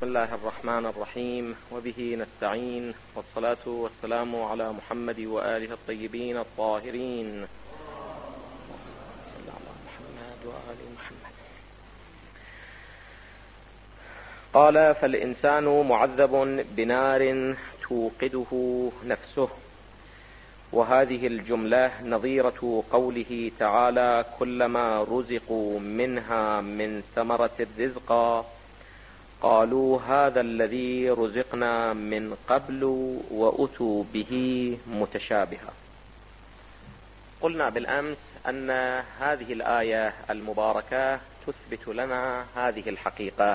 بسم الله الرحمن الرحيم، وبه نستعين، والصلاة والسلام على محمد وآله الطيبين الطاهرين. صلى على محمد وآل محمد. قال: فالإنسان معذب بنار توقده نفسه. وهذه الجملة نظيرة قوله تعالى: كلما رزقوا منها من ثمرة الرزق قالوا هذا الذي رزقنا من قبل وأتوا به متشابها. قلنا بالأمس أن هذه الآية المباركة تثبت لنا هذه الحقيقة،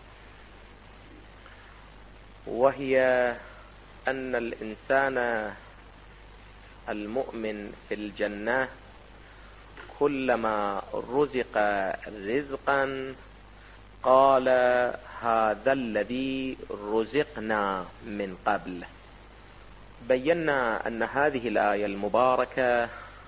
وهي أن الإنسان المؤمن في الجنة كلما رزق رزقا قال هذا الذي رزقنا من قبل. بينا أن هذه الآية المباركة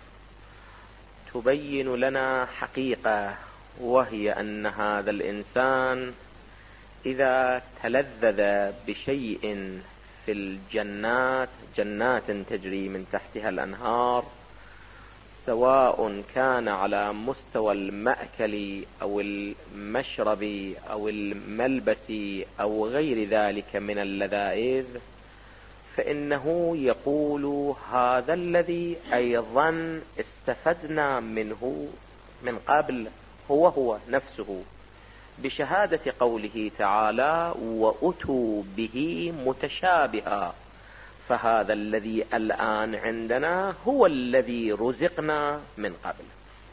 تبين لنا حقيقة، وهي أن هذا الإنسان إذا تلذذ بشيء في الجنات، جنات تجري من تحتها الأنهار، سواء كان على مستوى المأكل أو المشرب أو الملبس أو غير ذلك من اللذائذ، فإنه يقول هذا الذي أيضا استفدنا منه من قبل هو نفسه، بشهادة قوله تعالى: وأتوا به متشابها. فهذا الذي الآن عندنا هو الذي رزقنا من قبل.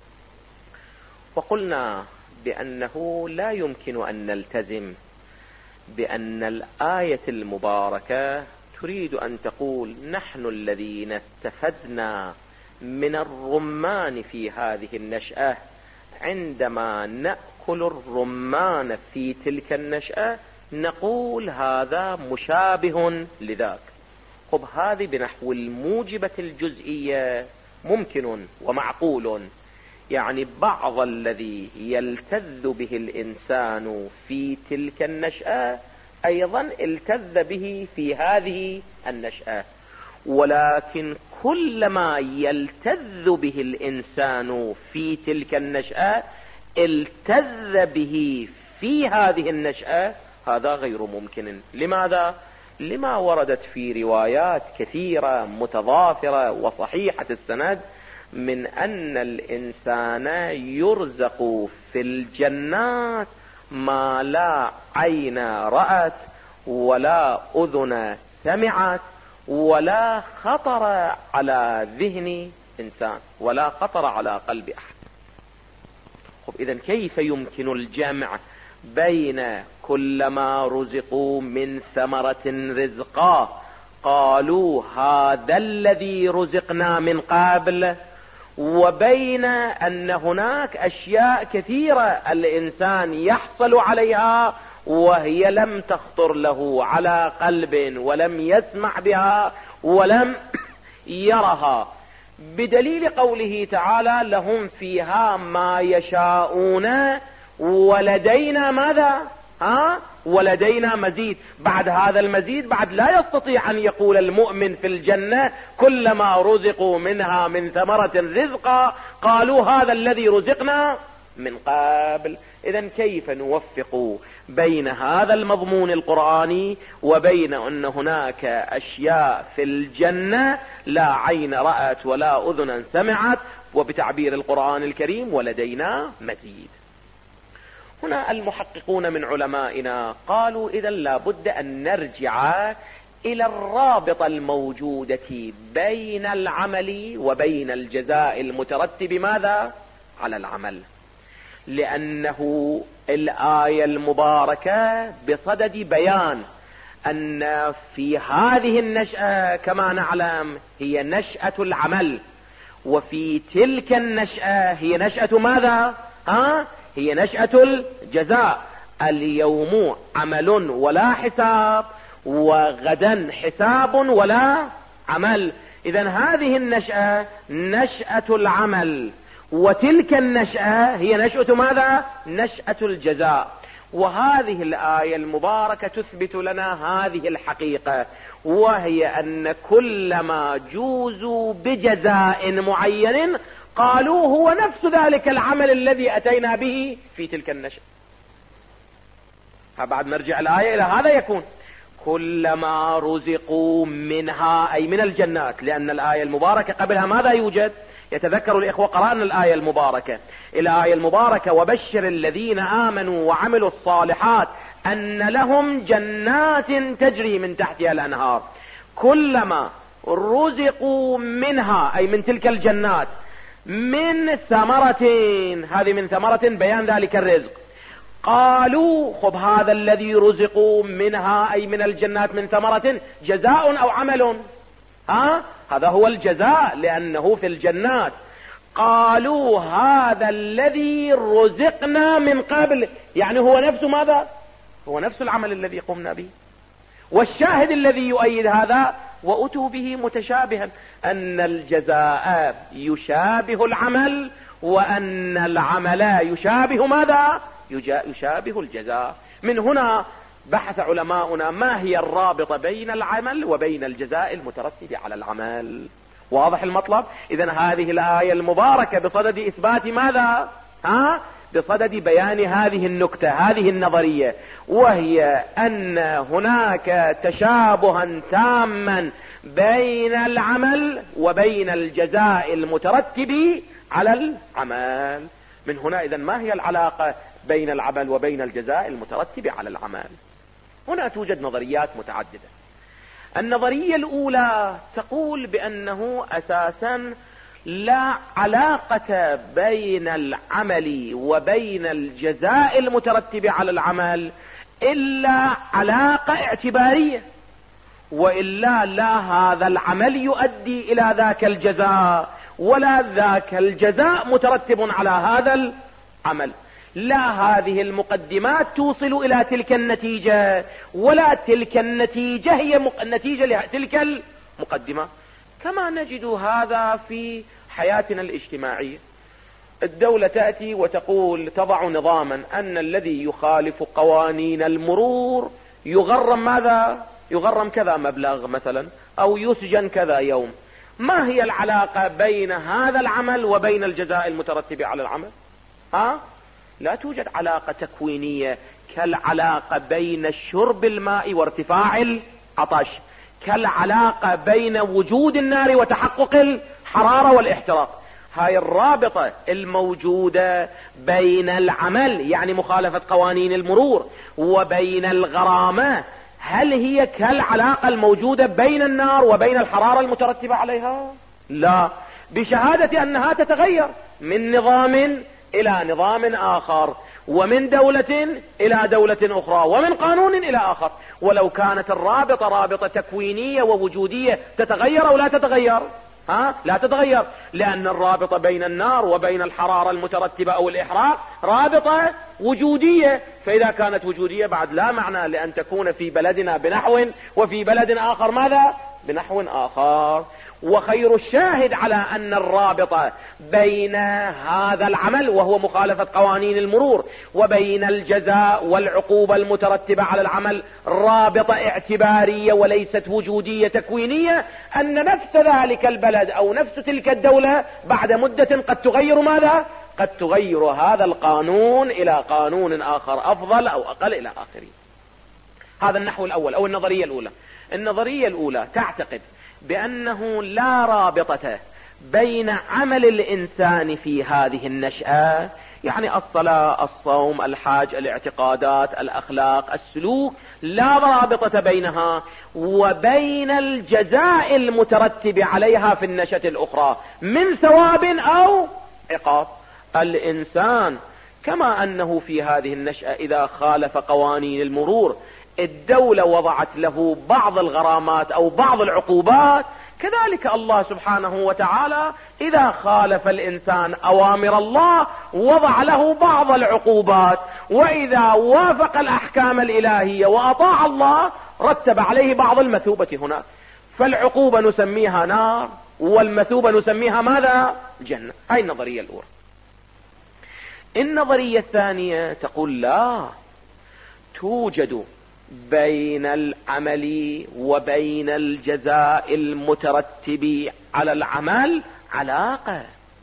وقلنا بأنه لا يمكن أن نلتزم بأن الآية المباركة تريد أن تقول نحن الذين استفدنا من الرمان في هذه النشأة عندما نأكل الرمان في تلك النشأة نقول هذا مشابه لذاك. طب هذه بنحو الموجبة الجزئية ممكن ومعقول، يعني بعض الذي يلتذ به الإنسان في تلك النشأة أيضا التذ به في هذه النشأة، ولكن كلما يلتذ به الإنسان في تلك النشأة التذ به في هذه النشأة، هذا غير ممكن. لماذا؟ لما وردت في روايات كثيرة متضافرة وصحيحة السند من أن الإنسان يرزق في الجنات ما لا عين رأت ولا أذن سمعت ولا خطر على ذهن إنسان ولا خطر على قلب أحد. إذن كيف يمكن الجمع بين كلما رزقوا من ثمرة رزقا قالوا هذا الذي رزقنا من قبل، وبين أن هناك أشياء كثيرة الإنسان يحصل عليها وهي لم تخطر له على قلب ولم يسمع بها ولم يرها، بدليل قوله تعالى: لهم فيها ما يشاءون ولدينا ماذا؟ ولدينا مزيد. بعد هذا المزيد بعد لا يستطيع أن يقول المؤمن في الجنة كلما رزقوا منها من ثمرة رزقا قالوا هذا الذي رزقنا من قبل. إذن كيف نوفق بين هذا المضمون القرآني وبين أن هناك أشياء في الجنة لا عين رأت ولا أذن سمعت، وبتعبير القرآن الكريم ولدينا مزيد؟ هنا المحققون من علمائنا قالوا إذا لابد أن نرجع إلى الرابطة الموجودة بين العمل وبين الجزاء المترتب ماذا؟ على العمل، لأنه الآية المباركة بصدد بيان أن في هذه النشأة كما نعلم هي نشأة العمل، وفي تلك النشأة هي نشأة ماذا؟ هي نشأة الجزاء. اليوم عمل ولا حساب، وغدا حساب ولا عمل. إذن هذه النشأة نشأة العمل، وتلك النشأة هي نشأة ماذا؟ نشأة الجزاء. وهذه الآية المباركة تثبت لنا هذه الحقيقة، وهي أن كلما جوزوا بجزاء معين قالوا هو نفس ذلك العمل الذي أتينا به في تلك النشأة. فبعد نرجع الآية إلى هذا يكون كلما رزقوا منها، أي من الجنات، لأن الآية المباركة قبلها ماذا يوجد؟ يتذكر الإخوة قرأنا الآية المباركة، الآية المباركة وبشر الذين آمنوا وعملوا الصالحات أن لهم جنات تجري من تحتها الأنهار. كلما رزقوا منها، أي من تلك الجنات، من ثمرة، هذه من ثمرة بيان ذلك الرزق، قالوا خب هذا الذي رزقوا منها أي من الجنات من ثمرة جزاء أو عمل؟ هذا هو الجزاء لأنه في الجنات. قالوا هذا الذي رزقنا من قبل، يعني هو نفس ماذا؟ هو نفس العمل الذي قمنا به. والشاهد الذي يؤيد هذا وأتوا به متشابها، أن الجزاء يشابه العمل، وأن العمل يشابه ماذا؟ يشابه الجزاء. من هنا بحث علماؤنا ما هي الرابطة بين العمل وبين الجزاء المترتب على العمل. واضح المطلب؟ إذن هذه الآية المباركة بصدد إثبات ماذا؟ بصدد بيان هذه النكتة، هذه النظرية، وهي أن هناك تشابها تاما بين العمل وبين الجزاء المترتب على العمل. من هنا إذن ما هي العلاقة بين العمل وبين الجزاء المترتب على العمل؟ هنا توجد نظريات متعددة. النظرية الأولى تقول بأنه أساسا لا علاقة بين العمل وبين الجزاء المترتب على العمل إلا علاقة اعتبارية، وإلا لا هذا العمل يؤدي إلى ذاك الجزاء ولا ذاك الجزاء مترتب على هذا العمل. لا هذه المقدمات توصل إلى تلك النتيجة، ولا تلك النتيجة هي النتيجة لتلك المقدمة. كما نجد هذا في حياتنا الاجتماعية. الدولة تأتي وتقول تضع نظاما أن الذي يخالف قوانين المرور يغرم ماذا؟ يغرم كذا مبلغ مثلا، أو يسجن كذا يوم. ما هي العلاقة بين هذا العمل وبين الجزاء المترتب على العمل؟ لا توجد علاقة تكوينية كالعلاقة بين شرب الماء وارتفاع العطش، كالعلاقة بين وجود النار وتحقق الحرارة والاحتراق. هاي الرابطة الموجودة بين العمل يعني مخالفة قوانين المرور وبين الغرامة، هل هي كالعلاقة الموجودة بين النار وبين الحرارة المترتبة عليها؟ لا، بشهادة أنها تتغير من نظام إلى نظام آخر، ومن دولة إلى دولة أخرى، ومن قانون إلى آخر. ولو كانت الرابطة رابطة تكوينية ووجودية تتغير أو لا تتغير؟ لا تتغير، لأن الرابطة بين النار وبين الحرارة المترتبة أو الإحراق رابطة وجودية. فإذا كانت وجودية بعد لا معنى لأن تكون في بلدنا بنحو وفي بلد آخر ماذا؟ بنحو آخر. وخير الشاهد على أن الرابطة بين هذا العمل وهو مخالفة قوانين المرور وبين الجزاء والعقوبة المترتبة على العمل رابطة اعتبارية وليست وجودية تكوينية، أن نفس ذلك البلد أو نفس تلك الدولة بعد مدة قد تغير ماذا؟ قد تغير هذا القانون إلى قانون آخر أفضل أو أقل إلى آخره. هذا النحو الأول أو النظرية الأولى. النظرية الأولى تعتقد بأنه لا رابطة بين عمل الإنسان في هذه النشأة، يعني الصلاة، الصوم، الحج، الاعتقادات، الأخلاق، السلوك، لا رابطة بينها وبين الجزاء المترتب عليها في النشأة الأخرى من ثواب أو عقاب. الإنسان كما أنه في هذه النشأة إذا خالف قوانين المرور الدولة وضعت له بعض الغرامات أو بعض العقوبات، كذلك الله سبحانه وتعالى إذا خالف الإنسان أوامر الله وضع له بعض العقوبات، وإذا وافق الأحكام الإلهية وأطاع الله رتب عليه بعض المثوبة هناك. فالعقوبة نسميها نار والمثوبة نسميها ماذا؟ جنة. هاي النظرية الأولى. النظرية الثانية تقول لا، توجد بين العمل وبين الجزاء المترتب على العمل علاقة.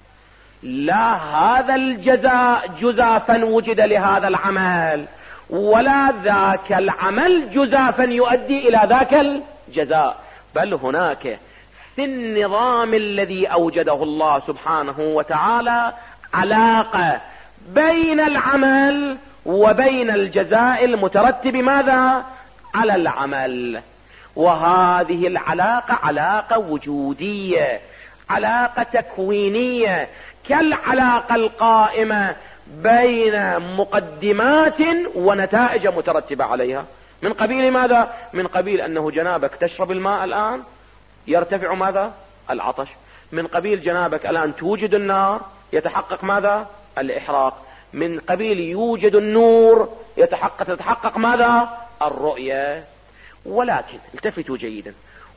لا هذا الجزاء جزافا وجد لهذا العمل، ولا ذاك العمل جزافا يؤدي إلى ذاك الجزاء، بل هناك في النظام الذي أوجده الله سبحانه وتعالى علاقة بين العمل وبين الجزاء المترتب ماذا؟ على العمل. وهذه العلاقة علاقة وجودية، علاقة تكوينية، كالعلاقة القائمة بين مقدمات ونتائج مترتبة عليها. من قبيل ماذا؟ من قبيل أنه جنابك تشرب الماء الآن يرتفع ماذا؟ العطش. من قبيل جنابك الآن توجد النار يتحقق ماذا؟ الإحراق. من قبيل يوجد النور تتحقق ماذا؟ الرؤية. ولكن التفتوا جيدا،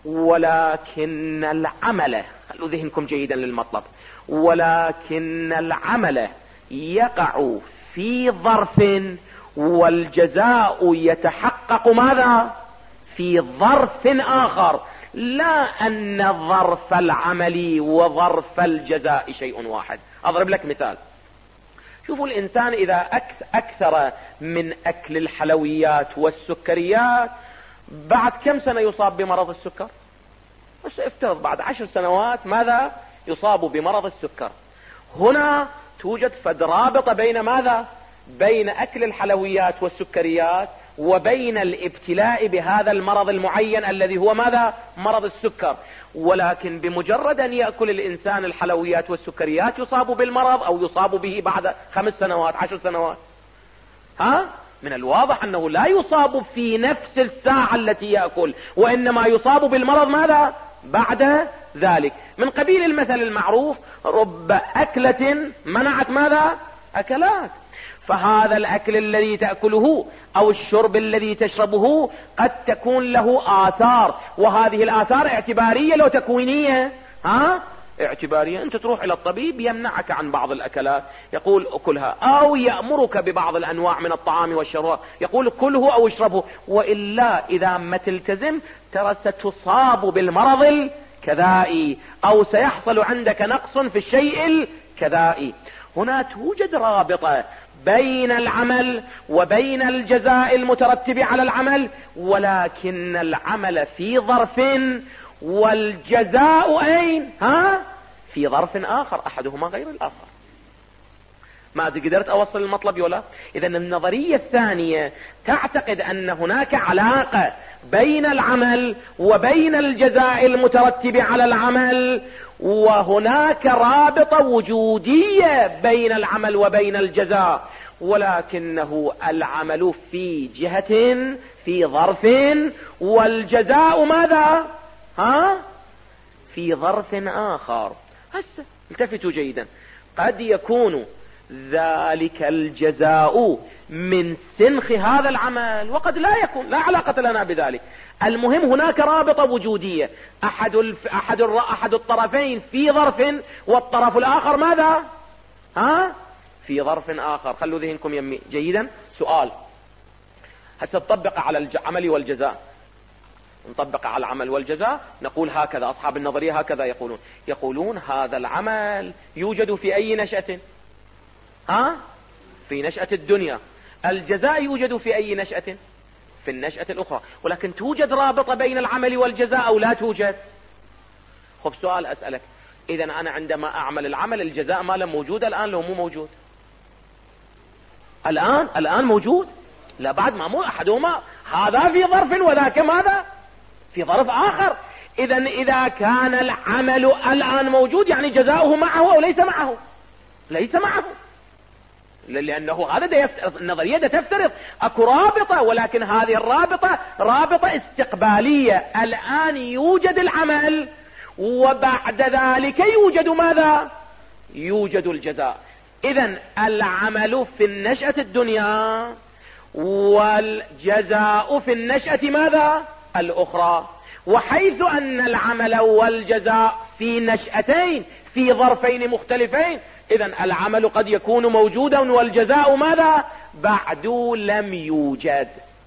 ولكن العمل، خلوا ذهنكم جيدا للمطلب، ولكن العمل يقع في ظرف والجزاء يتحقق ماذا؟ في ظرف آخر. لا أن ظرف العمل وظرف الجزاء شيء واحد. أضرب لك مثال. شوفوا الإنسان إذا أكثر من أكل الحلويات والسكريات بعد كم سنة يصاب بمرض السكر؟ بس افترض بعد 10 سنوات ماذا؟ يصاب بمرض السكر. هنا توجد فد رابطة بين ماذا؟ بين أكل الحلويات والسكريات وبين الابتلاء بهذا المرض المعين الذي هو ماذا؟ مرض السكر. ولكن بمجرد أن يأكل الإنسان الحلويات والسكريات يصاب بالمرض، أو يصاب به بعد 5 سنوات 10 سنوات. من الواضح أنه لا يصاب في نفس الساعة التي يأكل، وإنما يصاب بالمرض ماذا؟ بعد ذلك. من قبيل المثل المعروف: رب أكلة منعت ماذا؟ أكلات. فهذا الأكل الذي تأكله أو الشرب الذي تشربه قد تكون له آثار، وهذه الآثار اعتبارية لو تكوينية. اعتبارية. أنت تروح إلى الطبيب يمنعك عن بعض الأكلات، يقول أكلها، أو يأمرك ببعض الأنواع من الطعام والشراب، يقول كله أو اشربه، وإلا إذا ما تلتزم ترى ستصاب بالمرض الكذائي، أو سيحصل عندك نقص في الشيء الكذائي. هنا توجد رابطة بين العمل وبين الجزاء المترتب على العمل، ولكن العمل في ظرف والجزاء أين؟ في ظرف آخر، أحدهما غير الآخر. ما قدرت أوصل المطلب ولا؟ إذن النظرية الثانية تعتقد أن هناك علاقة بين العمل وبين الجزاء المترتب على العمل، وهناك رابطة وجودية بين العمل وبين الجزاء، ولكنه العمل في جهة في ظرف، والجزاء ماذا؟ في ظرف آخر. هسه التفتوا جيدا، قد يكون ذلك الجزاء من سنخ هذا العمل، وقد لا يكون، لا علاقة لنا بذلك. المهم هناك رابطة وجودية، أحد الطرفين في ظرف، والطرف الآخر ماذا؟ في ظرف آخر. خلوا ذهنكم يمي جيدا. سؤال، هسه نطبق على العمل والجزاء، نطبق على العمل والجزاء، نقول هكذا. أصحاب النظرية هكذا يقولون هذا العمل يوجد في أي نشأة؟ في نشأة الدنيا. الجزاء يوجد في أي نشأة؟ في النشأة الأخرى. ولكن توجد رابطة بين العمل والجزاء أو لا توجد؟ خب سؤال أسألك، إذا أنا عندما أعمل العمل الجزاء ما لم موجود الآن لو مو موجود؟ الآن موجود؟ لا بعد ما مو أحدهما، هذا في ظرف وذاك ماذا؟ في ظرف آخر. إذا كان العمل الآن موجود يعني جزاؤه معه أو ليس معه؟ ليس معه، لأنه هذا النظرية تفترض أكو رابطة، ولكن هذه الرابطة رابطة استقبالية. الآن يوجد العمل، وبعد ذلك يوجد ماذا؟ يوجد الجزاء. إذن العمل في النشأة الدنيا، والجزاء في النشأة ماذا؟ الأخرى. وحيث أن العمل والجزاء في نشأتين في ظرفين مختلفين، إذن العمل قد يكون موجودا والجزاء ماذا؟ بعد لم يوجد.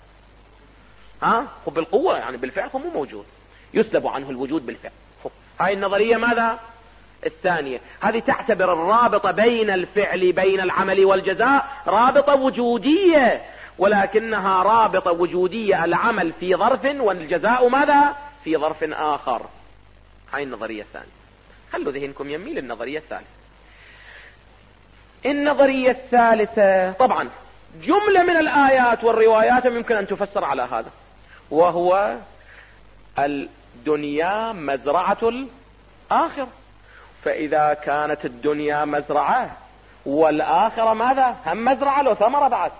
بالقوة يعني بالفعل هو مو موجود، يسلب عنه الوجود بالفعل. هاي النظرية ماذا؟ الثانية. هذه تعتبر الرابطة بين الفعل بين العمل والجزاء رابطة وجودية، ولكنها رابطة وجودية، العمل في ظرف والجزاء ماذا؟ في ظرف آخر. هاي النظرية الثانية. خلوا ذهنكم يميل النظرية الثالثة. النظرية الثالثة طبعا جملة من الآيات والروايات يمكن أن تفسر على هذا، وهو الدنيا مزرعة الآخرة. فإذا كانت الدنيا مزرعة والآخرة ماذا؟ هم مزرعة له ثمرة بعد،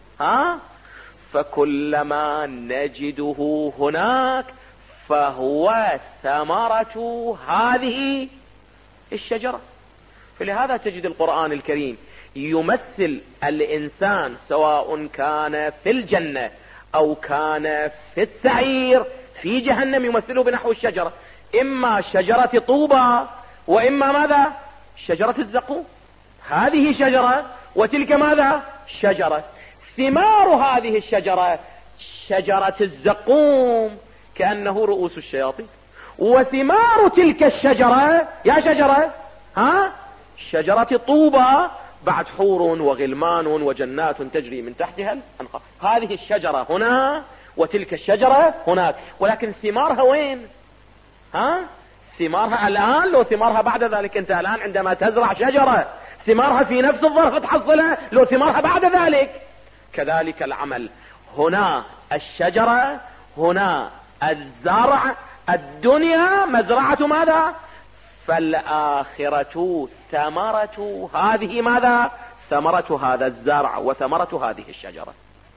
فكلما نجده هناك فهو ثمرة هذه الشجرة. فلهذا تجد القرآن الكريم يمثل الإنسان سواء كان في الجنة أو كان في السعير في جهنم، يمثله بنحو الشجرة، إما شجرة طوبى وإما ماذا؟ شجرة الزقوم. هذه شجرة وتلك ماذا؟ شجرة. ثمار هذه الشجرة شجرة الزقوم كأنه رؤوس الشياطين، وثمار تلك الشجرة يا شجرة شجرة طوبى بعد حور وغلمان وجنات تجري من تحتها الأنهار. هذه الشجرة هنا وتلك الشجرة هناك، ولكن ثمارها وين؟ ثمارها الآن لو ثمارها بعد ذلك. أنت الآن عندما تزرع شجرة ثمارها في نفس الظرف تحصلها لو ثمارها بعد ذلك. كذلك العمل، هنا الشجرة، هنا الزرع، الدنيا مزرعة ماذا؟ فالآخرة ثمرة هذه ماذا؟ ثمرة هذا الزرع وثمرة هذه الشجرة.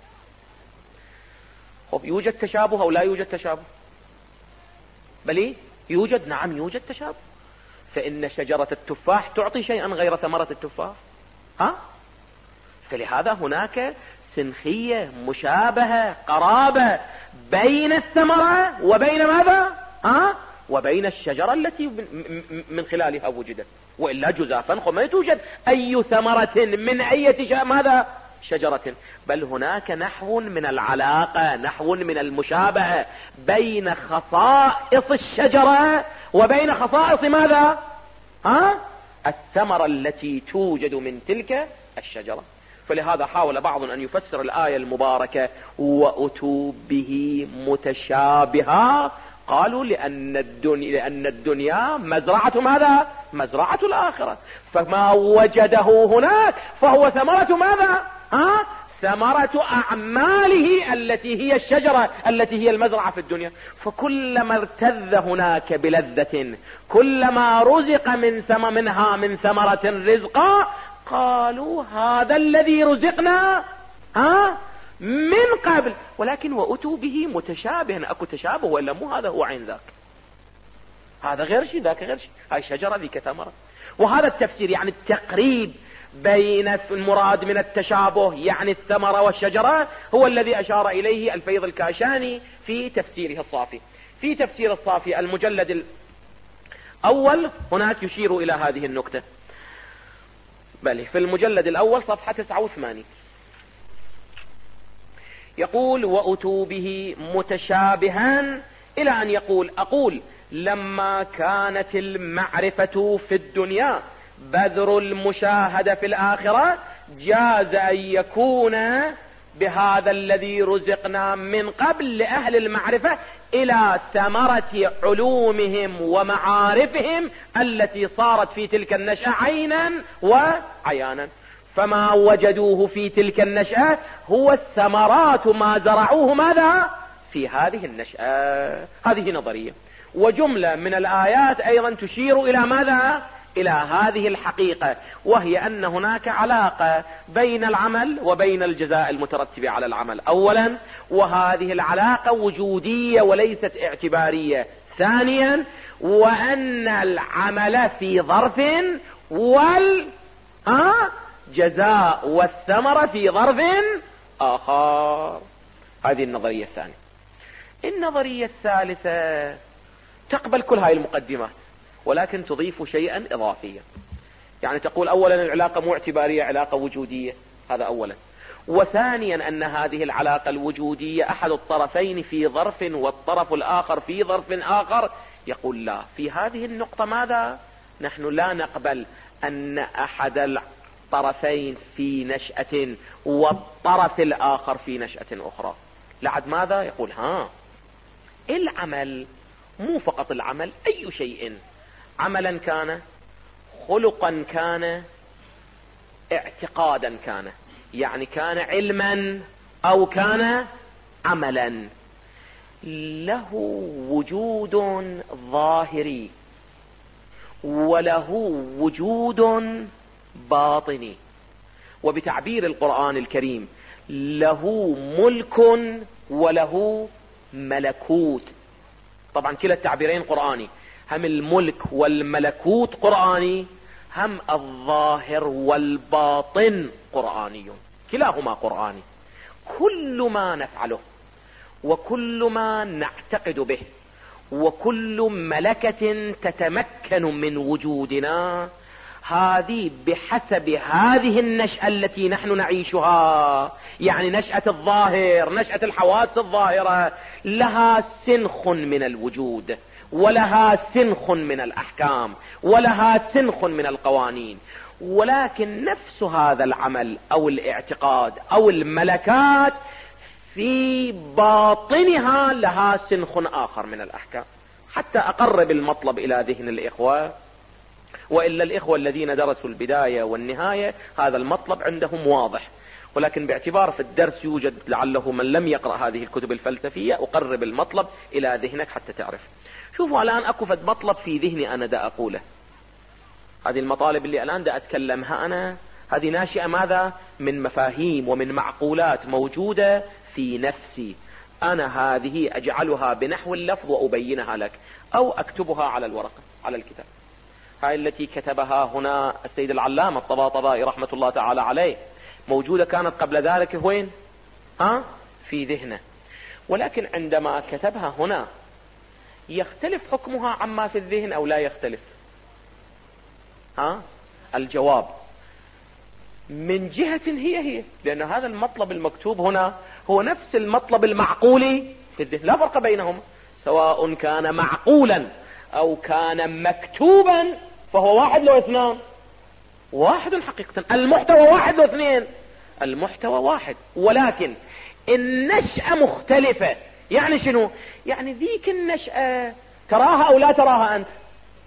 يوجد تشابه أو لا يوجد تشابه؟ بل يوجد، نعم يوجد تشابه. فإن شجرة التفاح تعطي شيئا غير ثمرة التفاح، فلهذا هناك سنخية، مشابهة، قرابة بين الثمرة وبين ماذا؟ وبين الشجرة التي من خلالها وجدت. وإلا جزافا ما توجد أي ثمرة من أي ماذا؟ شجرة. بل هناك نحو من العلاقة، نحو من المشابهة بين خصائص الشجرة وبين خصائص ماذا؟ الثمرة التي توجد من تلك الشجرة. فلهذا حاول بعض أن يفسر الآية المباركة وأتوا به متشابها، قالوا لأن الدنيا مزرعة ماذا؟ مزرعة الآخرة، فما وجده هناك فهو ثمرة ماذا؟ ثمرة أعماله التي هي الشجرة التي هي المزرعة في الدنيا. فكلما ارتذ هناك بلذة، كلما رزق منها من ثمرة رزقا، قالوا هذا الذي رزقنا من قبل، ولكن وأتوا به متشابها. أكو تشابه وإلا مو هذا هو عين ذاك، هذا غير شيء ذاك غير شيء، هاي شجرة ذيك ثمرة. وهذا التفسير يعني التقريب بين المراد من التشابه يعني الثمرة والشجرة هو الذي أشار إليه الفيض الكاشاني في تفسيره الصافي. في تفسير الصافي المجلد الأول هناك يشير إلى هذه النكتة، بل في المجلد الأول صفحة 89 يقول وأتوا به متشابها، إلى أن يقول أقول لما كانت المعرفة في الدنيا بذر المشاهدة في الآخرة، جاز أن يكون بهذا الذي رزقنا من قبل لأهل المعرفة إلى ثمرة علومهم ومعارفهم التي صارت في تلك النشأة عينا وعيانا. فما وجدوه في تلك النشأة هو الثمرات ما زرعوه ماذا؟ في هذه النشأة. هذه نظرية. وجملة من الآيات أيضا تشير إلى ماذا؟ إلى هذه الحقيقة، وهي أن هناك علاقة بين العمل وبين الجزاء المترتب على العمل أولا، وهذه العلاقة وجودية وليست اعتبارية. ثانيا، وأن العمل في ظرف والجزاء والثمرة في ظرف آخر. هذه النظرية الثانية. النظرية الثالثة تقبل كل هاي المقدمات ولكن تضيف شيئا إضافيا. يعني تقول أولا العلاقة مو اعتبارية، علاقة وجودية، هذا أولا. وثانيا أن هذه العلاقة الوجودية أحد الطرفين في ظرف والطرف الآخر في ظرف آخر. يقول لا، في هذه النقطة ماذا؟ نحن لا نقبل أن أحد الطرفين في نشأة والطرف الآخر في نشأة أخرى. لعد ماذا؟ يقول العمل، مو فقط العمل، أي شيء، عملا كان، خلقا كان، اعتقادا كان، يعني كان علما أو كان عملا، له وجود ظاهري وله وجود باطني. وبتعبير القرآن الكريم له ملك وله ملكوت. طبعا كلا التعبيرين قرآني، هم الملك والملكوت قرآني، هم الظاهر والباطن قرآني، كلاهما قرآني. كل ما نفعله وكل ما نعتقد به وكل ملكة تتمكن من وجودنا، هذه بحسب هذه النشأة التي نحن نعيشها، يعني نشأة الظاهر، نشأة الحواس الظاهرة، لها سنخ من الوجود ولها سنخ من الأحكام ولها سنخ من القوانين. ولكن نفس هذا العمل أو الاعتقاد أو الملكات في باطنها لها سنخ آخر من الأحكام. حتى أقرب المطلب إلى ذهن الإخوة، وإلا الإخوة الذين درسوا البداية والنهاية هذا المطلب عندهم واضح، ولكن باعتبار في الدرس يوجد لعله من لم يقرأ هذه الكتب الفلسفية، أقرب المطلب إلى ذهنك حتى تعرف. شوفوا الآن أكو فد مطلب في ذهني أنا دا أقوله. هذه المطالب اللي الآن دا أتكلمها أنا، هذه ناشئة ماذا؟ من مفاهيم ومن معقولات موجودة في نفسي أنا، هذه أجعلها بنحو اللفظ وأبينها لك أو أكتبها على الورقة على الكتاب. هاي التي كتبها هنا السيد العلامة الطباطبائي رحمة الله تعالى عليه، موجودة كانت قبل ذلك وين؟ في ذهنه، ولكن عندما كتبها هنا يختلف حكمها عما في الذهن أو لا يختلف؟ الجواب من جهة هي لأن هذا المطلب المكتوب هنا هو نفس المطلب المعقولي في الذهن، لا فرق بينهما، سواء كان معقولا أو كان مكتوبا فهو واحد لو اثنان، واحد حقيقة. المحتوى واحد لو اثنين، المحتوى واحد، ولكن النشأة مختلفة. يعني شنو؟ يعني ذيك النشأة تراها أو لا تراها أنت؟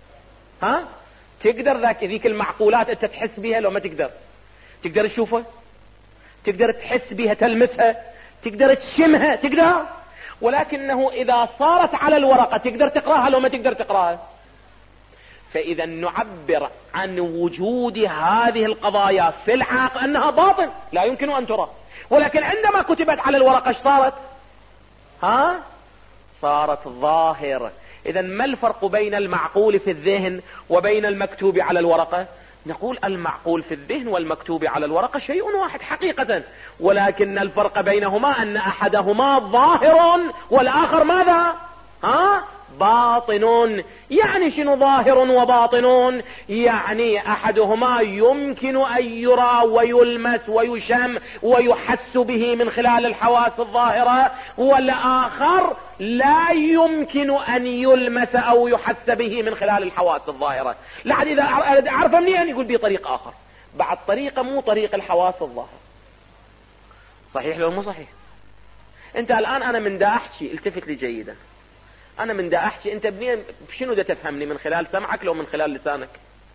تقدر ذيك المعقولات أنت تحس بها لو ما تقدر؟ تقدر تشوفها، تقدر تحس بها، تلمسها، تقدر تشمها، تقدر. ولكنه إذا صارت على الورقة تقدر تقراها لو ما تقدر تقراها. فإذا نعبر عن وجود هذه القضايا في العقل أنها باطن لا يمكن أن ترى، ولكن عندما كتبت على الورقة ايش صارت؟ صارت ظاهر. إذا ما الفرق بين المعقول في الذهن وبين المكتوب على الورقة؟ نقول المعقول في الذهن والمكتوب على الورقة شيء واحد حقيقة، ولكن الفرق بينهما أن أحدهما ظاهر والآخر ماذا؟ باطن. يعني شنو ظاهر وباطن؟ يعني أحدهما يمكن أن يرى ويلمس ويشم ويحس به من خلال الحواس الظاهرة، والآخر لا يمكن أن يلمس أو يحس به من خلال الحواس الظاهرة. لعد إذا أعرف منين يقول بي طريق آخر، بعد طريقة مو طريق الحواس الظاهرة. صحيح لو مو صحيح؟ أنت الآن أنا من دا أحكي، التفت لي جيدا، أنا من دا أحكي، أنت بشنو دا تفهمني؟ من خلال سمعك لو من خلال لسانك؟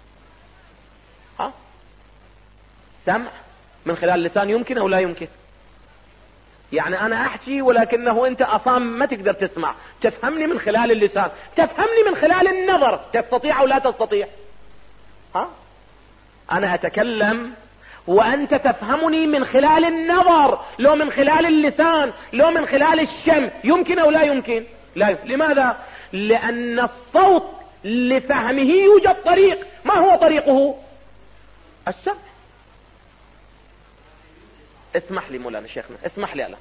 سمع من خلال لسان يمكن أو لا يمكن؟ يعني أنا أحكي ولكنه أنت أصلا ما تقدر تسمع، تفهمني من خلال اللسان، تفهمني من خلال النظر، تستطيع أو لا تستطيع؟ أنا أتكلم وأنت تفهمني من خلال النظر، لو من خلال اللسان، لو من خلال الشم، يمكن أو لا يمكن؟ لا يمكن. لماذا؟ لأن الصوت لفهمه يوجد طريق، ما هو طريقه؟ السمع. اسمح لي مولانا شيخنا، اسمح لي.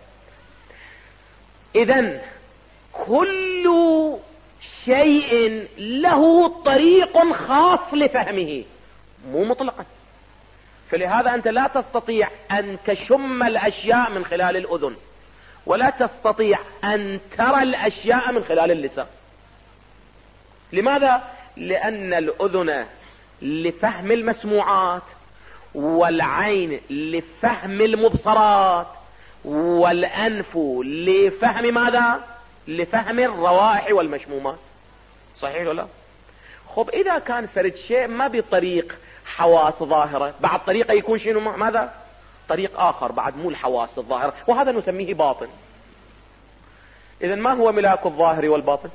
إذن كل شيء له طريق خاص لفهمه، مو مطلقا. فلهذا أنت لا تستطيع أن تشم الأشياء من خلال الأذن، ولا تستطيع أن ترى الأشياء من خلال اللسان. لماذا؟ لأن الأذن لفهم المسموعات، والعين لفهم المبصرات، والأنف لفهم ماذا؟ لفهم الروائح والمشمومات. صحيح ولا؟ خب إذا كان فرد شيء ما بطريق حواس ظاهرة، بعد طريقة يكون شنو ماذا؟ طريق آخر بعد مو الحواس الظاهرة، وهذا نسميه باطن. إذن ما هو ملاك الظاهر والباطن؟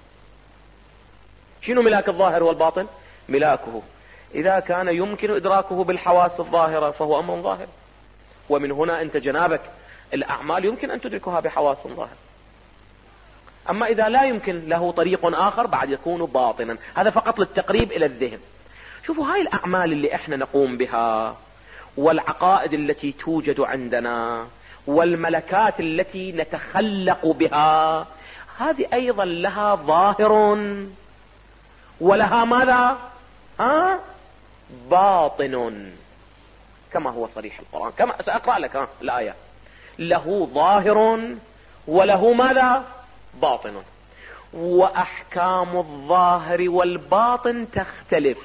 شنو ملاك الظاهر والباطن؟ ملاكه إذا كان يمكن إدراكه بالحواس الظاهرة فهو أمر ظاهر، ومن هنا أنت جنابك الأعمال يمكن أن تدركها بحواس ظاهرة. أما إذا لا يمكن له طريق آخر بعد يكون باطنا. هذا فقط للتقريب إلى الذهن. شوفوا هاي الأعمال اللي احنا نقوم بها، والعقائد التي توجد عندنا، والملكات التي نتخلق بها، هذه أيضا لها ظاهر ولها ماذا؟ باطن، كما هو صريح القرآن. كما سأقرأ لك الآية: له ظاهر وله ماذا؟ باطن، وأحكام الظاهر والباطن تختلف.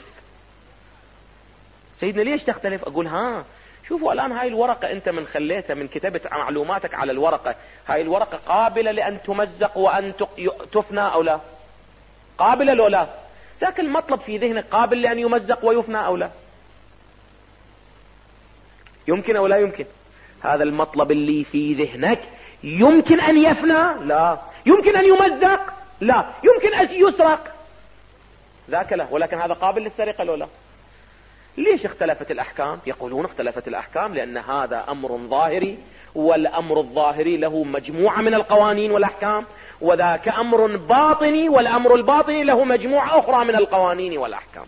سيدنا ليش تختلف؟ أقول شوفوا الآن هاي الورقة أنت من خليتها، من كتبت معلوماتك على الورقة، هاي الورقة قابلة لأن تمزق وأن تفنى أو لا؟ قابلة لو لا؟ ذاك المطلب في ذهنك قابل لأن يمزق ويفنى أو لا؟ يمكن أو لا يمكن؟ هذا المطلب اللي في ذهنك يمكن أن يفنى؟ لا. يمكن أن يمزق؟ لا. يمكن أن يسرق؟ ذاك لا. ولكن هذا قابل للسرقة لو لا؟ ليش اختلفت الأحكام؟ يقولون اختلفت الأحكام لأن هذا أمر ظاهري، والأمر الظاهري له مجموعة من القوانين والأحكام، وذاك أمر باطني، والأمر الباطني له مجموعة أخرى من القوانين والأحكام.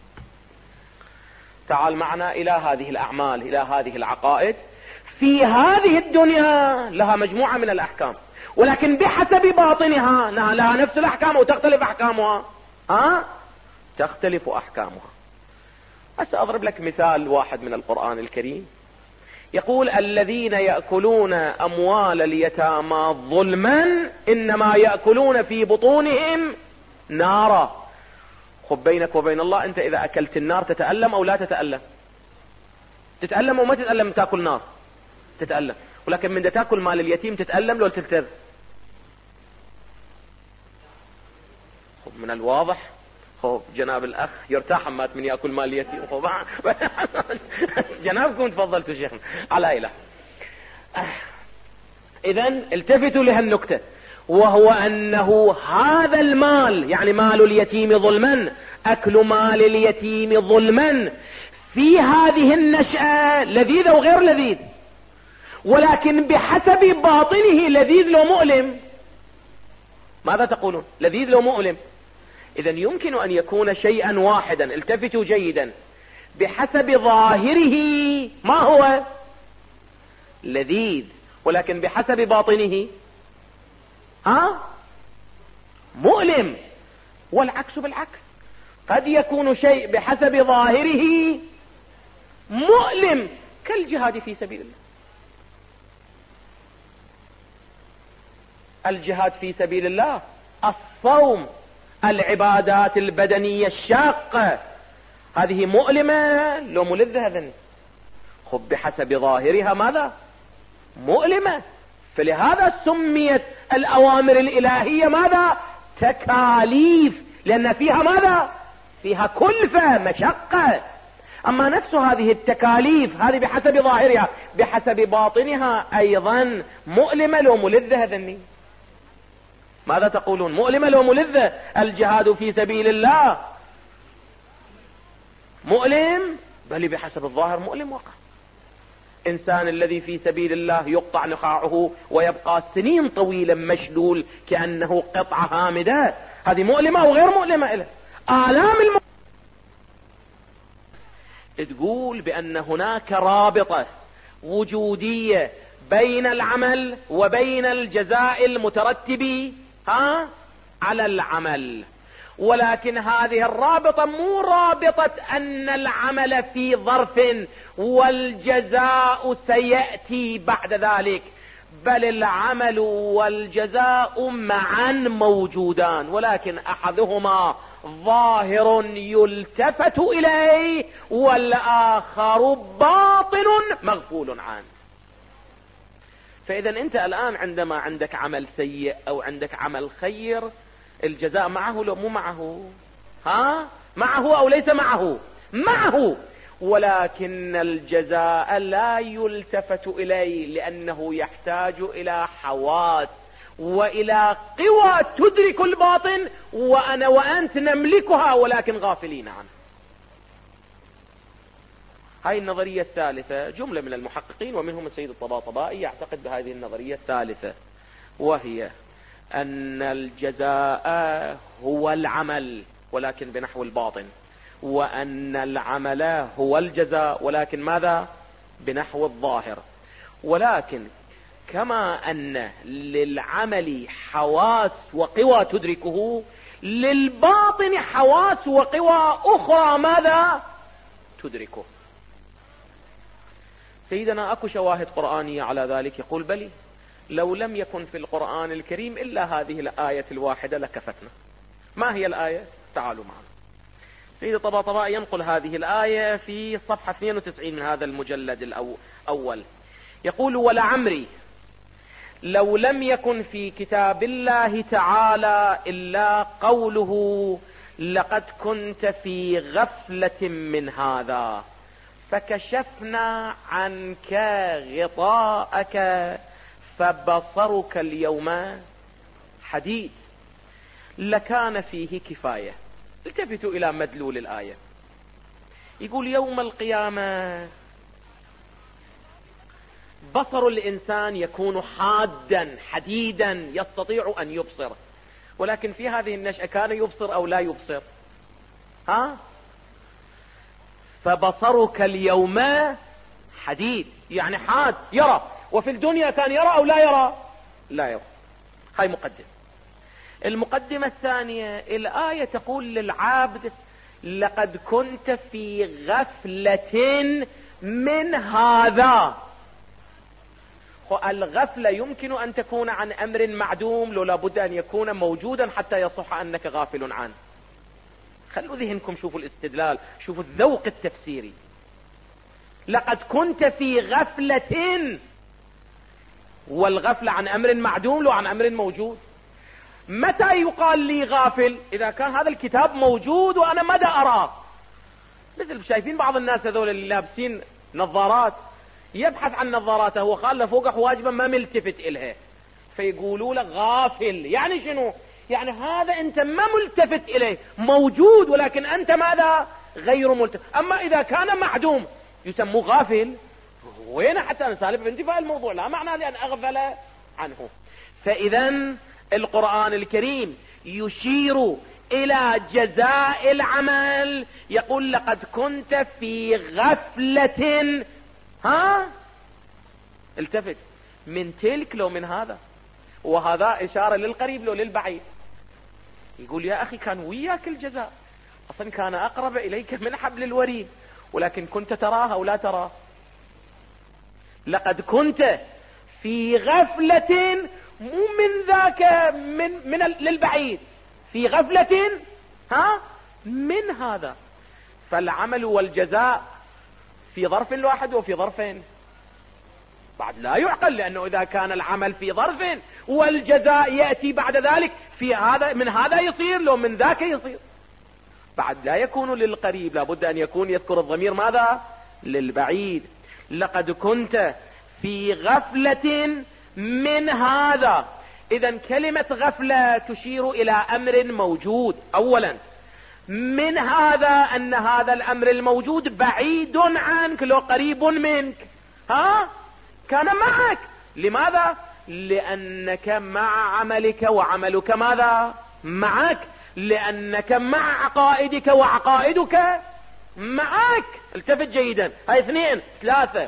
تعال معنا إلى هذه الأعمال، إلى هذه العقائد. في هذه الدنيا لها مجموعة من الأحكام، ولكن بحسب باطنها لها نفس الأحكام أو تختلف أحكامها؟ تختلف أحكامها. سأضرب لك مثال واحد من القرآن الكريم، يقول: الذين يأكلون أموال اليتامى ظلما إنما يأكلون في بطونهم نارا. خب بينك وبين الله، أنت إذا أكلت النار تتألم أو لا تتألم؟ تتألم أو ما تتألم تأكل نار؟ تتألم. ولكن من تأكل مال اليتيم تتألم لو تلتذ؟ خب من الواضح جناب الأخ يرتاح مات من يأكل مال اليتيم. جنابكم تفضلتوا شيخنا على إله. إذن التفتوا لهالنكتة، وهو أنه هذا المال، يعني مال اليتيم ظلما، أكل مال اليتيم ظلما، في هذه النشأة لذيذ أو غير لذيذ؟ ولكن بحسب باطنه لذيذ لو مؤلم؟ ماذا تقولون؟ لذيذ لو مؤلم؟ إذن يمكن أن يكون شيئا واحدا، التفتوا جيدا، بحسب ظاهره ما هو؟ لذيذ، ولكن بحسب باطنه مؤلم. والعكس بالعكس، قد يكون شيء بحسب ظاهره مؤلم، كالجهاد في سبيل الله. الجهاد في سبيل الله، الصوم، العبادات البدنية الشاقة، هذه مؤلمة لو ملذة؟ هذا خب بحسب ظاهرها ماذا؟ مؤلمة. فلهذا سميت الأوامر الإلهية ماذا؟ تكاليف، لأن فيها ماذا؟ فيها كلفة، مشقة. أما نفس هذه التكاليف هذه بحسب ظاهرها، بحسب باطنها أيضا مؤلمة لو ملذة؟ هذا ماذا تقولون؟ مؤلمة لو ملذة؟ الجهاد في سبيل الله مؤلم، بل بحسب الظاهر مؤلم وقع. إنسان الذي في سبيل الله يقطع نخاعه ويبقى سنين طويلة مشلول كأنه قطعة هامدة، هذه مؤلمة أو غير مؤلمة له؟ آلام تقول بأن هناك رابطة وجودية بين العمل وبين الجزاء المترتب على العمل. ولكن هذه الرابطة مو رابطة أن العمل في ظرف والجزاء سيأتي بعد ذلك، بل العمل والجزاء معا موجودان، ولكن أحدهما ظاهر يلتفت إليه والآخر باطن مغفول عنه. فإذا أنت الآن عندما عندك عمل سيء أو عندك عمل خير، الجزاء معه لو مو معه؟ معه أو ليس معه؟ معه، ولكن الجزاء لا يلتفت إليه لأنه يحتاج إلى حواس وإلى قوى تدرك الباطن، وأنا وأنت نملكها ولكن غافلين عنها. هاي النظرية الثالثة، جملة من المحققين ومنهم السيد الطباطبائي يعتقد بهذه النظرية الثالثة، وهي أن الجزاء هو العمل ولكن بنحو الباطن، وأن العمل هو الجزاء ولكن ماذا؟ بنحو الظاهر. ولكن كما أن للعمل حواس وقوى تدركه، للباطن حواس وقوى أخرى ماذا تدركه؟ سيدنا أكو شواهد قرآنية على ذلك، يقول بلي لو لم يكن في القرآن الكريم إلا هذه الآية الواحدة لكفتنا. ما هي الآية؟ تعالوا معنا. سيد الطباطبائي ينقل هذه الآية في صفحة 92 من هذا المجلد الأول، يقول: ولعمري لو لم يكن في كتاب الله تعالى إلا قوله لقد كنت في غفلة من هذا فكشفنا عنك غطاءك فبصرك اليوم حديد، لكان فيه كفاية. التفتوا إلى مدلول الآية، يقول يوم القيامة بصر الإنسان يكون حادا حديدا يستطيع أن يبصر، ولكن في هذه النشأة كان يبصر أو لا يبصر؟ فبصرك اليوم حديد، يعني حاد يرى، وفي الدنيا كان يرى أو لا يرى؟ لا يرى. هاي مقدمة. المقدمة الثانية، الآية تقول للعبد لقد كنت في غفلة من هذا. الغفلة يمكن أن تكون عن أمر معدوم، لو لابد أن يكون موجودا حتى يصح أنك غافل عنه. خلوا ذهنكم، شوفوا الاستدلال، شوفوا الذوق التفسيري. لقد كنت في غفلة، والغفلة عن أمر معدوم لو عن أمر موجود. متى يقال لي غافل؟ إذا كان هذا الكتاب موجود وأنا مدى أراه. مثل شايفين بعض الناس هذول اللي لابسين نظارات، يبحث عن نظاراته، هو خاله فوق حواجبه ما ملتفت إلها، فيقولوا له غافل. يعني شنو؟ يعني هذا أنت ما ملتفت إليه، موجود ولكن أنت ماذا؟ غير ملتفت. أما إذا كان معدوم يسموه غافل. وين حتى نسالف بانتفاء الموضوع، لا معنى لأن أغفل عنه. فإذا القرآن الكريم يشير إلى جزاء العمل، يقول لقد كنت في غفلة. التفت، من تلك لو من هذا، وهذا إشارة للقريب لو للبعيد. يقول يا أخي كان وياك الجزاء، أصلا كان أقرب إليك من حبل الوريد، ولكن كنت تراها أو لا تراه. لقد كنت في غفلة، مو من ذاك من للبعيد، في غفلة من هذا. فالعمل والجزاء في ظرف واحد وفي ظرفين بعد لا يعقل، لأنه إذا كان العمل في ظرف والجزاء يأتي بعد ذلك في هذا، من هذا يصير لو من ذاك يصير، بعد لا يكون للقريب، لابد أن يكون يذكر الضمير ماذا؟ للبعيد. لقد كنت في غفلة من هذا. إذا كلمة غفلة تشير إلى أمر موجود. أولا من هذا أن هذا الأمر الموجود بعيد عنك لو قريب منك، كان معك. لماذا؟ لأنك مع عملك وعملك ماذا؟ معك. لأنك مع عقائدك وعقائدك معك. التفت جيدا، هاي 2 3.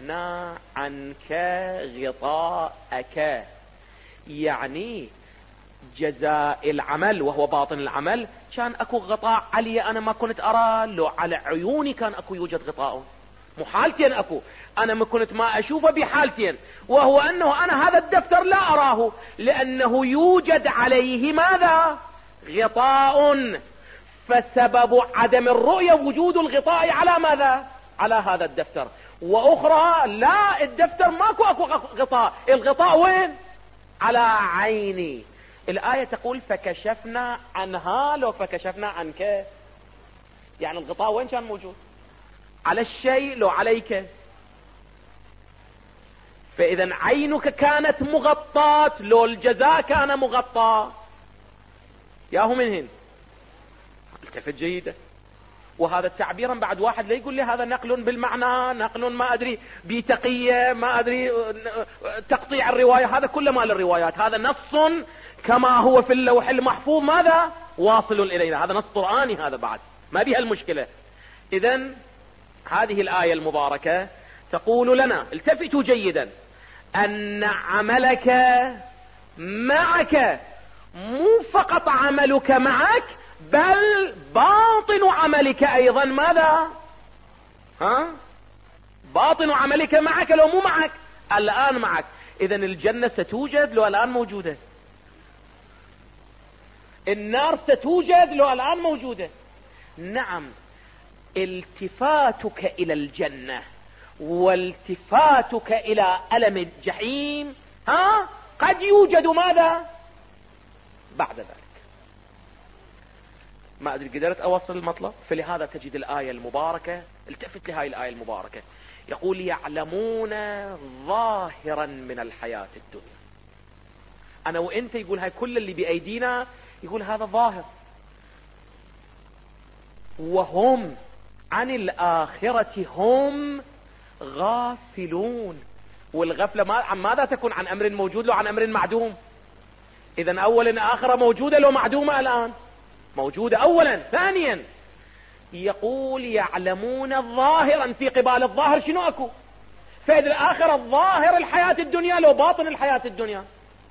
فكشفنا عنك غطاءك، يعني جزاء العمل وهو باطن العمل، كان اكو غطاء علي انا ما كنت ارى، لو على عيوني كان اكو يوجد غطاء. محالتين اكو، انا ما كنت ما اشوفه بحالتين، وهو انه انا هذا الدفتر لا اراه لانه يوجد عليه ماذا؟ غطاء. فسبب عدم الرؤية وجود الغطاء على ماذا؟ على هذا الدفتر. واخرى لا، الدفتر ماكو اكو غطاء، الغطاء وين؟ على عيني. الآية تقول فكشفنا عنها، لو فكشفنا عنك، يعني الغطاء وين كان موجود؟ على الشيء لو عليك. فإذا عينك كانت مغطاة، لو الجزاء كان مغطى. ياهو من هن التفت جيدا. وهذا تعبيرا بعد واحد لا يقول لي هذا نقل بالمعنى، نقل ما أدري بتقية، ما أدري تقطيع الرواية، هذا كله مال الروايات، هذا نص كما هو في اللوح المحفوظ ماذا؟ واصل إلينا، هذا نص قرآني، هذا بعد ما بها المشكلة. إذن هذه الآية المباركة تقول لنا التفتوا جيدا أن عملك معك، مو فقط عملك معك، بل باطن عملك أيضا ماذا؟ باطن عملك معك، لو مو معك الآن معك. إذن الجنة ستوجد لو الآن موجودة، النار ستوجد لو الآن موجودة. نعم، التفاتك إلى الجنة والتفاتك إلى ألم الجحيم قد يوجد ماذا بعد ذلك. ما أدري قدرت أوصل المطلب. فلهذا تجد الآية المباركة، التفت لهاي الآية المباركة، يقول يعلمون ظاهرا من الحياة الدنيا. أنا وإنت يقول هاي كل اللي بأيدينا، يقول هذا ظاهر، وهم عن الآخرة هم غافلون. والغفلة عن ماذا تكون؟ عن أمر موجود لو عن أمر معدوم. إذن أولا آخرة موجودة لو معدومة الآن؟ موجودة أولا. ثانيا يقول يعلمون ظاهرا، في قبال الظاهر شنو أكو؟ فإذا الآخرة الظاهر الحياة الدنيا لو باطن الحياة الدنيا،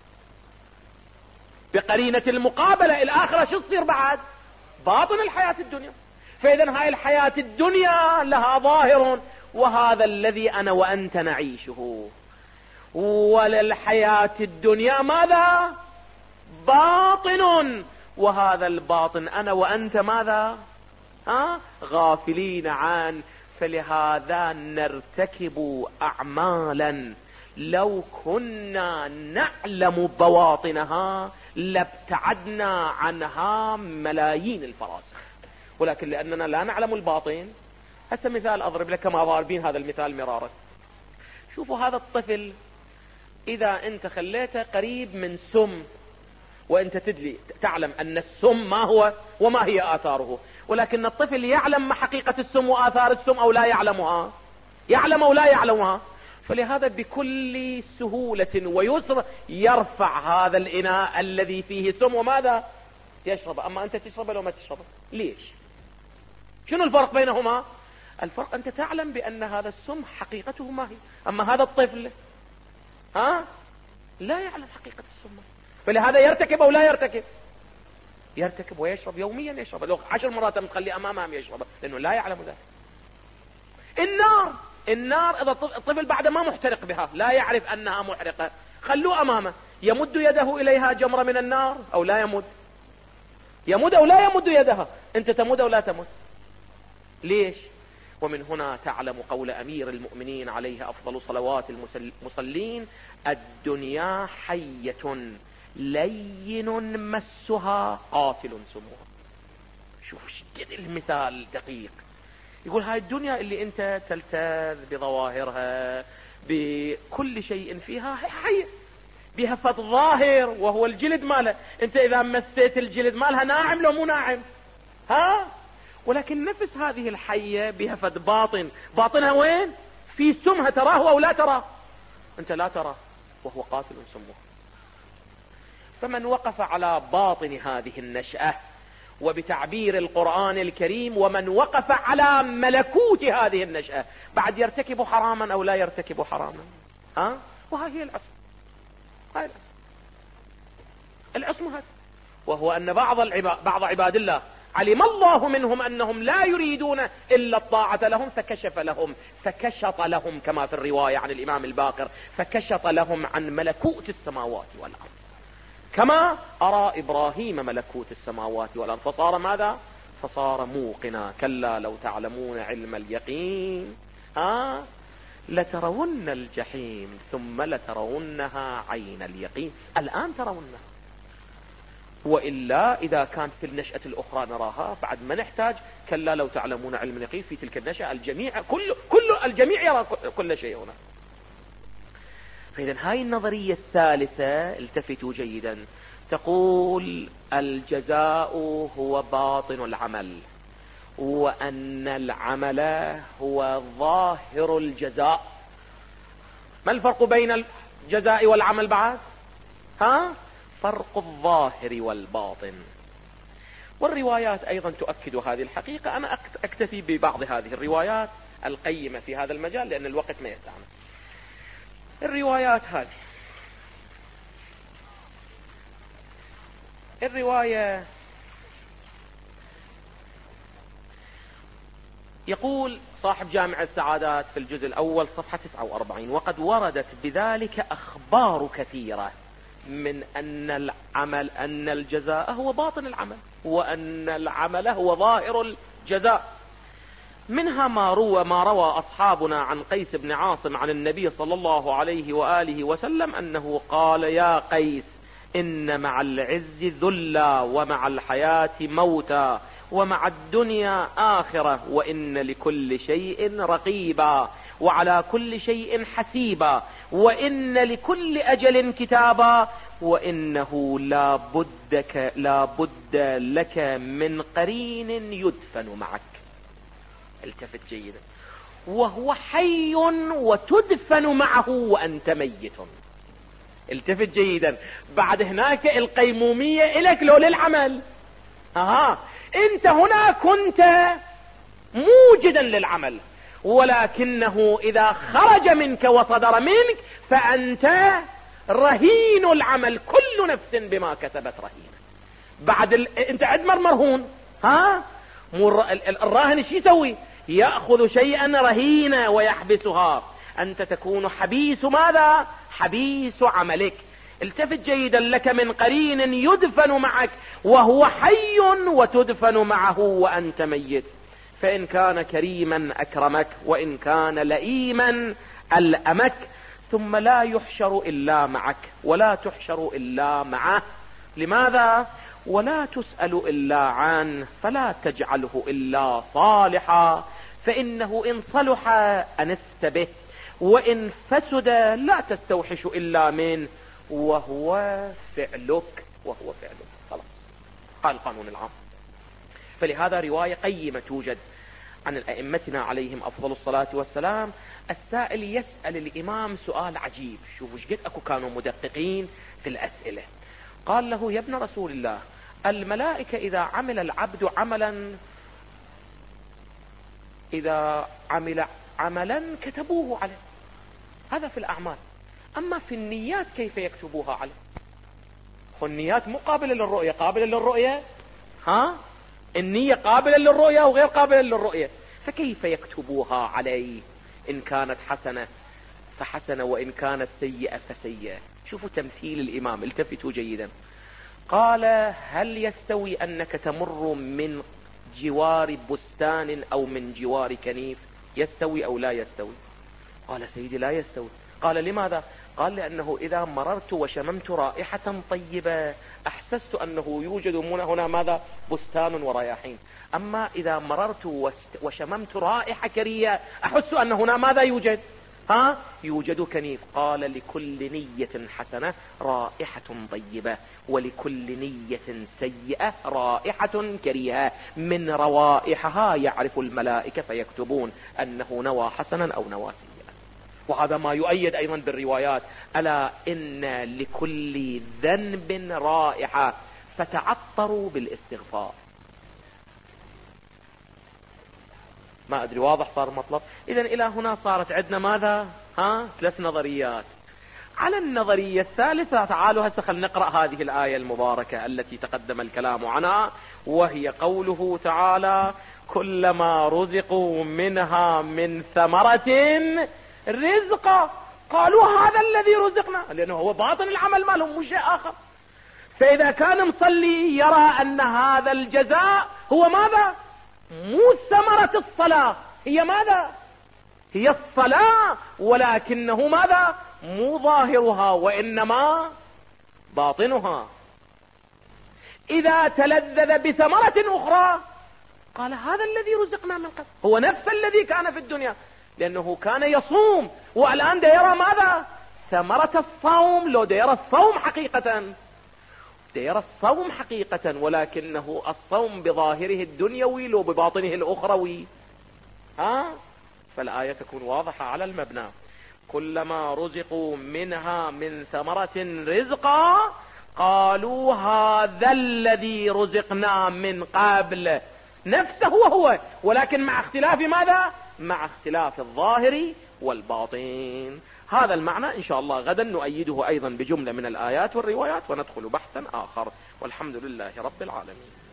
بقرينة المقابلة الآخرة شو تصير بعد؟ باطن الحياة الدنيا. فإذا هاي الحياة الدنيا لها ظاهر، وهذا الذي أنا وأنت نعيشه. وللحياة الدنيا ماذا؟ باطن، وهذا الباطن أنا وأنت ماذا؟ غافلين عنه. فلهذا نرتكب أعمالا لو كنا نعلم بواطنها لابتعدنا عنها ملايين الفراسخ، ولكن لأننا لا نعلم الباطن. هسه مثال أضرب لك كما ضاربين هذا المثال مرارا. شوفوا هذا الطفل، إذا أنت خليته قريب من سم، وأنت تدري تعلم أن السم ما هو وما هي آثاره، ولكن الطفل يعلم ما حقيقة السم وآثار السم أو لا يعلمها؟ يعلم أو لا يعلمها؟ فلهذا بكل سهولة ويسر يرفع هذا الإناء الذي فيه سم وماذا؟ يشرب. أما أنت تشربه لو ما تشربه، ليش؟ شنو الفرق بينهما؟ الفرق أنت تعلم بأن هذا السم حقيقته ما هي، أما هذا الطفل لا يعلم حقيقة السم. فلهذا يرتكب أو لا يرتكب؟ يرتكب ويشرب يوميا، يشرب لو 10 مرات متخلي أمامهم يشرب، لأنه لا يعلم ذلك. النار إذا الطفل بعد ما محترق بها لا يعرف أنها محرقة، خلوه أمامه، يمد يده إليها جمرة من النار أو لا يمد؟ يمد أو لا يمد يدها؟ أنت تمد أو لا تمد؟ ليش؟ ومن هنا تعلم قول أمير المؤمنين عليه أفضل صلوات المصلين: الدنيا حية لين مسها قاتل سموها. شوف قد المثال دقيق. يقول هاي الدنيا اللي انت تلتذ بظواهرها بكل شيء فيها حية، بها فض ظاهر وهو الجلد مالها، انت اذا مسيت الجلد مالها ناعم لو مو ناعم؟ ولكن نفس هذه الحية بها فض باطن، باطنها وين؟ في سمها، تراه او لا تراه؟ انت لا تراه، وهو قاتل سموها. فمن وقف على باطن هذه النشأة، وبتعبير القرآن الكريم ومن وقف على ملكوت هذه النشأة، بعد يرتكب حراما أو لا يرتكب حراما؟ وهي الأصل. هاي الأصل. العصمة هذا، وهو أن بعض عباد الله علم الله منهم أنهم لا يريدون إلا الطاعة لهم فكشط لهم كما في الرواية عن الإمام الباقر، فكشط لهم عن ملكوت السماوات والأرض كما أرى إبراهيم ملكوت السماوات والأرض، فصار ماذا؟ فصار موقنا. كلا لو تعلمون علم اليقين لترون الجحيم ثم لترونها عين اليقين، الآن ترونها، وإلا إذا كانت في النشأة الأخرى نراها بعد ما نحتاج. كلا لو تعلمون علم اليقين في تلك النشأة الجميع كل الجميع يرى كل شيء هنا. فإذا هاي النظرية الثالثة التفتوا جيدا، تقول الجزاء هو باطن العمل، وأن العمل هو ظاهر الجزاء. ما الفرق بين الجزاء والعمل بعد؟ فرق الظاهر والباطن. والروايات أيضا تؤكد هذه الحقيقة. أنا أكتفي ببعض هذه الروايات القيمة في هذا المجال لأن الوقت ما يسعنا. الروايات هذه، الرواية يقول صاحب جامع السعادات في الجزء الأول صفحة 49: وقد وردت بذلك أخبار كثيرة من أن الجزاء هو باطن العمل، وأن العمل هو ظاهر الجزاء. منها ما روى أصحابنا عن قيس بن عاصم عن النبي صلى الله عليه وآله وسلم أنه قال: يا قيس، إن مع العز ذلا، ومع الحياة موتا، ومع الدنيا آخرة، وإن لكل شيء رقيبا، وعلى كل شيء حسيبا، وإن لكل أجل كتابا، وإنه لا بد لك من قرين يدفن معك. التفت جيدا: وهو حي وتدفن معه وأنت ميت. التفت جيدا، بعد هناك القيمومية إليك لو للعمل. انت هنا كنت موجدا للعمل، ولكنه إذا خرج منك وصدر منك فأنت رهين العمل، كل نفس بما كسبت رهينة. بعد انت أدمر مرهون. الراهن ايش يسوي؟ يأخذ شيئا رهينة ويحبسها. أنت تكون حبيس ماذا؟ حبيس عملك. التفت جيدا: لك من قرين يدفن معك، وهو حي وتدفن معه وأنت ميت. فإن كان كريما أكرمك، وإن كان لئيما ألأمك، ثم لا يحشر إلا معك ولا تحشر إلا معه. لماذا؟ ولا تسأل إلا عنه، فلا تجعله إلا صالحا، فإنه إن صلح أنست به، وإن فسد لا تستوحش إلا منه، وهو فعلك. خلاص، قال القانون العام. فلهذا رواية قيمة توجد عن الأئمتنا عليهم أفضل الصلاة والسلام. السائل يسأل الإمام سؤال عجيب، شوفوا شقد أكو كانوا مدققين في الأسئلة. قال له: يا ابن رسول الله، الملائكة إذا عمل العبد عمل عملا كتبوه عليه، هذا في الأعمال. أما في النيات كيف يكتبوها عليه؟ النيات مو قابلة للرؤية، قابلة للرؤية. النية قابلة للرؤية وغير قابلة للرؤية، فكيف يكتبوها عليه؟ إن كانت حسنة فحسنة، وإن كانت سيئة فسيئة. شوفوا تمثيل الإمام، التفتوا جيدا. قال: هل يستوي أنك تمر من جوار بستان أو من جوار كنيف؟ يستوي أو لا يستوي؟ قال: سيدي لا يستوي. قال: لماذا؟ قال: لأنه إذا مررت وشممت رائحة طيبة أحسست أنه يوجد هنا ماذا؟ بستان ورياحين. أما إذا مررت وشممت رائحة كريهة أحس أن هنا ماذا يوجد؟ يوجد كنيف. قال: لكل نية حسنة رائحة طيبة، ولكل نية سيئة رائحة كريهة، من روائحها يعرف الملائكة فيكتبون أنه نوى حسنا أو نوى سيئا. وهذا ما يؤيد أيضا بالروايات: ألا إن لكل ذنب رائحة فتعطروا بالاستغفار. ما أدري واضح صار مطلب؟ إذن إلى هنا صارت عندنا ماذا؟ 3 نظريات. على النظرية الثالثة تعالوا هسه خلينا نقرأ هذه الآية المباركة التي تقدم الكلام عنها، وهي قوله تعالى: كلما رزقوا منها من ثمرة رزقا قالوا هذا الذي رزقنا، لأنه هو باطن العمل مالهم مش شيء آخر. فإذا كان مصلي يرى أن هذا الجزاء هو ماذا؟ مو ثمرة الصلاة، هي ماذا؟ هي الصلاة، ولكنه ماذا؟ مو ظاهرها وإنما باطنها. إذا تلذذ بثمرة أخرى قال هذا الذي رزقنا من قبل، هو نفس الذي كان في الدنيا، لأنه كان يصوم والآن دا يرى ماذا؟ ثمرة الصوم. لو دا يرى الصوم حقيقة، دا يرى الصوم حقيقة، ولكنه الصوم بظاهره الدنيوي لو بباطنه الأخروي. فالآية تكون واضحة على المبنى: كلما رزقوا منها من ثمرة رزقا قالوا هذا الذي رزقنا من قبل، نفسه هو، ولكن مع اختلاف ماذا؟ مع اختلاف الظاهر والباطن. هذا المعنى إن شاء الله غدا نؤيده أيضا بجملة من الآيات والروايات، وندخل بحثا آخر، والحمد لله رب العالمين.